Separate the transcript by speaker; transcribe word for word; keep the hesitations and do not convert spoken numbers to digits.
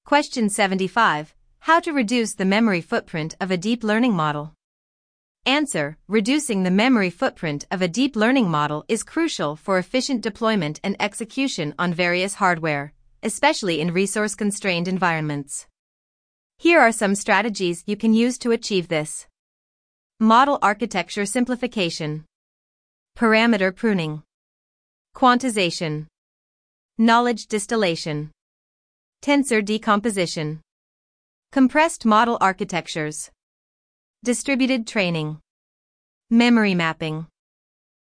Speaker 1: Question seventy-five. How to reduce the memory footprint of a deep learning model? Answer. Reducing the memory footprint of a deep learning model is crucial for efficient deployment and execution on various hardware, especially in resource-constrained environments. Here are some strategies you can use to achieve this. Model architecture simplification. Parameter pruning. Quantization. Knowledge distillation. Tensor decomposition. Compressed model architectures. Distributed training. Memory mapping.